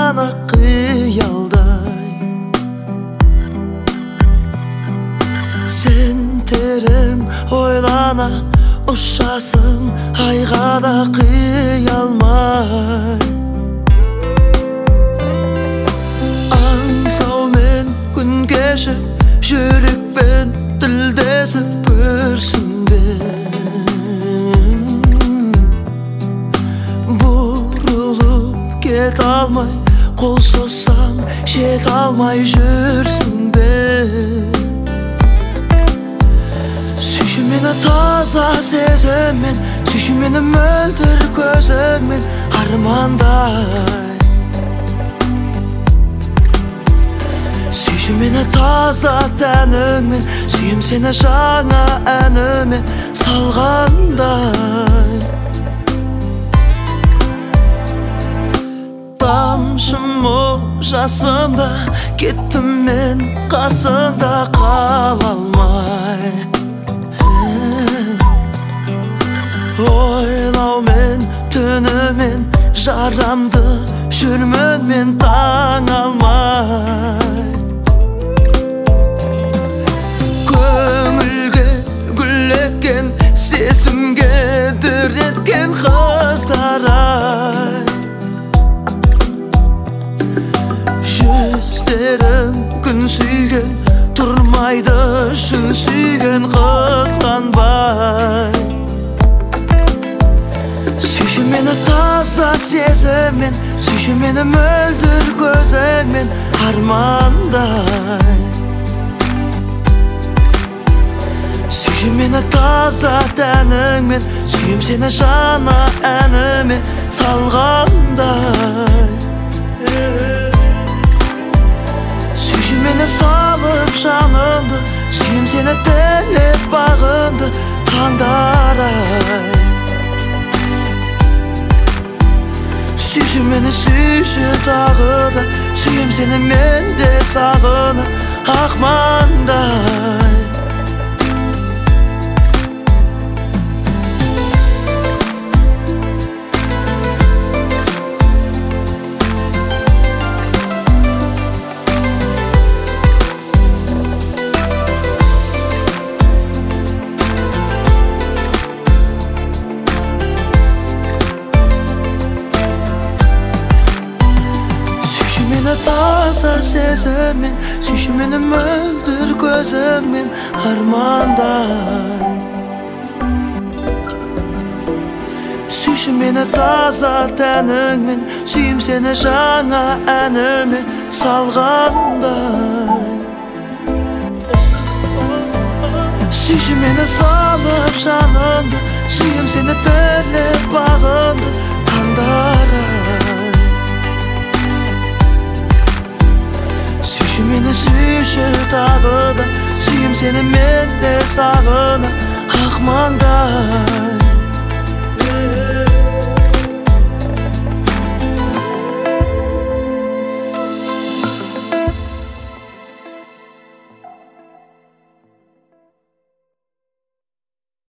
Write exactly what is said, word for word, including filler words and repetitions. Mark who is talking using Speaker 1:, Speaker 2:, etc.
Speaker 1: гана кыялдай. Сен терең ойлана ұшасың, айға да қия алмай. Аңсаумен күн кешіп, жүрекпен тілдесіп көрсін бе. Бұрылып кет алмай, қол созсам жет алмай жүрсің бе. Сүйші мені таза сезіммен, сүйші мені мөлдір көзіңмен армандай. Сүйші мені таза тәніңмен, сүйім сені жаңа әніме салғандай. Тамшым о жасымда, кеттім мен қасыңда қала алмай. Ойлаумен түнімен жарамды жүрмін мен таң алмай. Көңілге гүл еккен, сезімге дір еткен қыздар-ай. Жүздерің күн сүйген, тұрмайды шын сүйген қызғанбай. Сүйші мені таза сезіммен, сүйші мені мөлдір көзіңмен армандай. Сүйші мені таза тәніңмен, сүйім сені жаңа әніме салғандай. Сүйші мені салып жанымды, сүйім сені тілеп бағымды таңдар-ай. Сүйші мені сүйші тағы да, сүйім сені мен де сағынып ақмаңдай. Таза сезіммен, сүйші мені мөлдір көзіңмен армандай. Сүйші мені таза тәніңмен, сүйім сені жаңа әніме салғандай. Сүйші мені салып жанымды, сүйім сені тілеп бағымды таңдар-ай. Сүйші мені сүйші тағы да, сүйім сені мен де сағынып ақмаңдай.